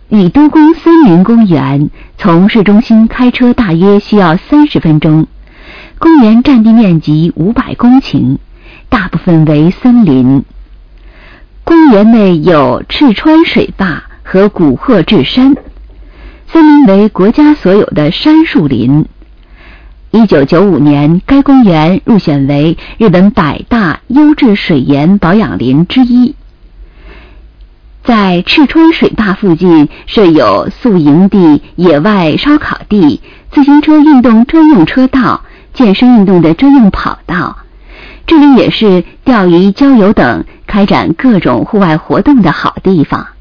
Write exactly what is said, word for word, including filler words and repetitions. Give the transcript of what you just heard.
宇都宫森林公园从市中心开车大约需要三十分钟，公园占地面积五百公顷，大部分为森林。公园内有赤川水坝和古贺志山，森林为国家所有的杉树林。一九九五年，该公园入选为日本百大优质水源保养林之一。在赤川水坝附近设有宿营地、野外烧烤地、自行车运动专用车道、健身运动的专用跑道。这里也是钓鱼、郊游等开展各种户外活动的好地方。